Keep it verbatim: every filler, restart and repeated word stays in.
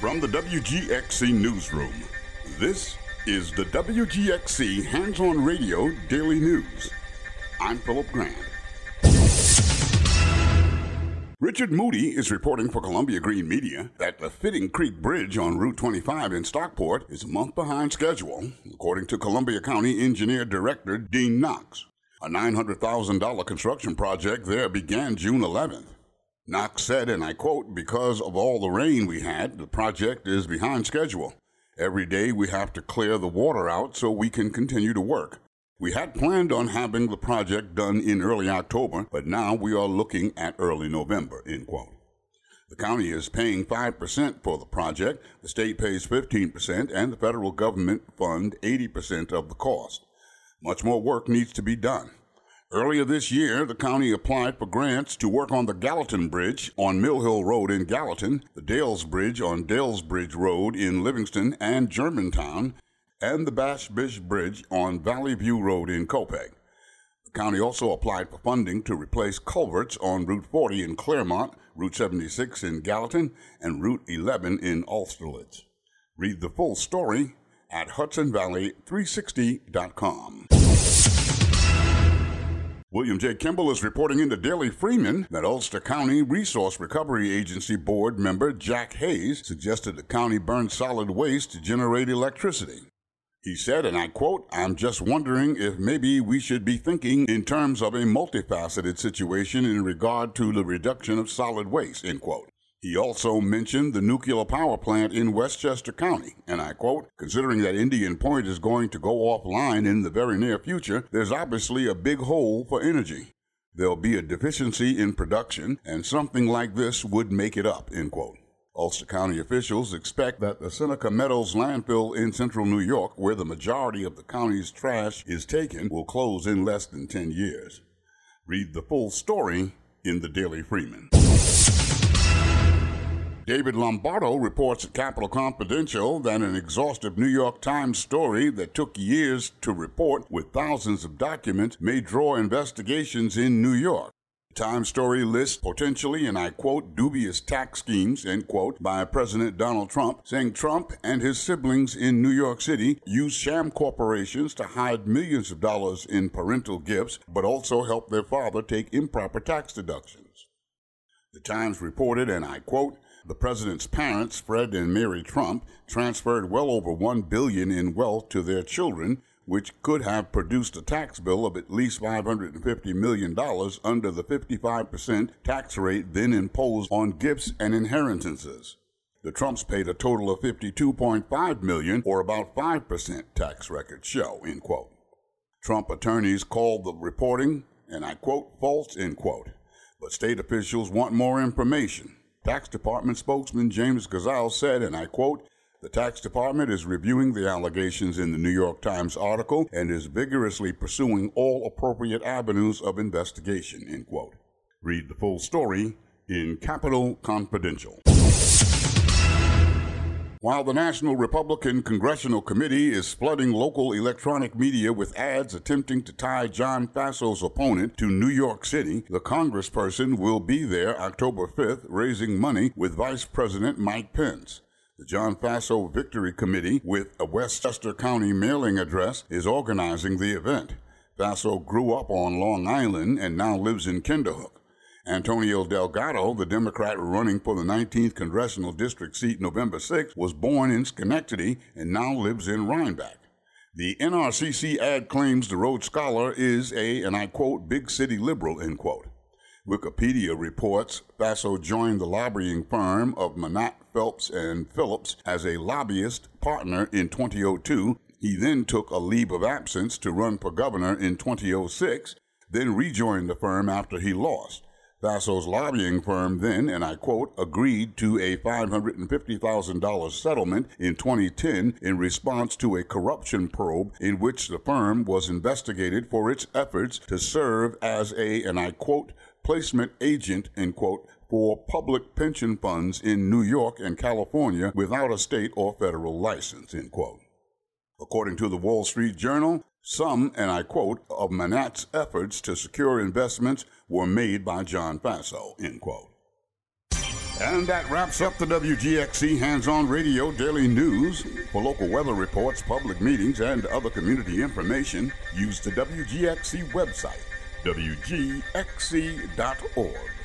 From the W G X C Newsroom, this is the W G X C Hands-On Radio Daily News. I'm Philip Grant. Richard Moody is reporting for Columbia Green Media that the Fitting Creek Bridge on Route twenty-five in Stockport is a month behind schedule, according to Columbia County Engineer Director Dean Knox. A nine hundred thousand dollars construction project there began June eleventh. Knox said, and I quote, "Because of all the rain we had, the project is behind schedule. Every day we have to clear the water out so we can continue to work. We had planned on having the project done in early October, but now we are looking at early November," end quote. The county is paying five percent for the project, the state pays fifteen percent, and the federal government fund eighty percent of the cost. Much more work needs to be done. Earlier this year, the county applied for grants to work on the Gallatin Bridge on Mill Hill Road in Gallatin, the Dales Bridge on Dales Bridge Road in Livingston and Germantown, and the Bash Bish Bridge on Valley View Road in Copeg. The county also applied for funding to replace culverts on Route forty in Claremont, Route seventy-six in Gallatin, and Route eleven in Austerlitz. Read the full story at Hudson Valley three sixty dot com. William J. Kimball is reporting in the Daily Freeman that Ulster County Resource Recovery Agency board member Jack Hayes suggested the county burn solid waste to generate electricity. He said, and I quote, "I'm just wondering if maybe we should be thinking in terms of a multifaceted situation in regard to the reduction of solid waste," end quote. He also mentioned the nuclear power plant in Westchester County, and I quote, "Considering that Indian Point is going to go offline in the very near future, there's obviously a big hole for energy. There'll be a deficiency in production, and something like this would make it up," end quote. Ulster County officials expect that the Seneca Meadows landfill in central New York, where the majority of the county's trash is taken, will close in less than ten years. Read the full story in the Daily Freeman. David Lombardo reports at Capital Confidential that an exhaustive New York Times story that took years to report with thousands of documents may draw investigations in New York. The Times story lists potentially, and I quote, "dubious tax schemes," end quote, by President Donald Trump, saying Trump and his siblings in New York City used sham corporations to hide millions of dollars in parental gifts, but also help their father take improper tax deductions. The Times reported, and I quote, "The president's parents, Fred and Mary Trump, transferred well over one billion dollars in wealth to their children, which could have produced a tax bill of at least five hundred fifty million dollars under the fifty-five percent tax rate then imposed on gifts and inheritances. The Trumps paid a total of fifty-two point five million dollars, or about five percent, tax records show," end quote. Trump attorneys called the reporting, and I quote, "false," end quote. But state officials want more information. Tax Department spokesman James Gazal said, and I quote, "The tax department is reviewing the allegations in the New York Times article and is vigorously pursuing all appropriate avenues of investigation," end quote. Read the full story in Capital Confidential. While the National Republican Congressional Committee is flooding local electronic media with ads attempting to tie John Fasso's opponent to New York City, the congressperson will be there October fifth raising money with Vice President Mike Pence. The John Faso Victory Committee, with a Westchester County mailing address, is organizing the event. Faso grew up on Long Island and now lives in Kinderhook. Antonio Delgado, the Democrat running for the nineteenth Congressional District seat November sixth, was born in Schenectady and now lives in Rhinebeck. The N R C C ad claims the Rhodes Scholar is a, and I quote, "big city liberal," end quote. Wikipedia reports Faso joined the lobbying firm of Manat, Phelps, and Phillips as a lobbyist partner in twenty oh two. He then took a leave of absence to run for governor in twenty oh six, then rejoined the firm after he lost. Faso's lobbying firm then, and I quote, "agreed to a five hundred fifty thousand dollars settlement in twenty ten in response to a corruption probe in which the firm was investigated for its efforts to serve as a, and I quote, placement agent," end quote, "for public pension funds in New York and California without a state or federal license," end quote. According to the Wall Street Journal, some, and I quote, "of Manat's efforts to secure investments were made by John Faso," end quote. And that wraps up the W G X C Hands-On Radio Daily News. For local weather reports, public meetings, and other community information, use the W G X C website, W G X C dot org.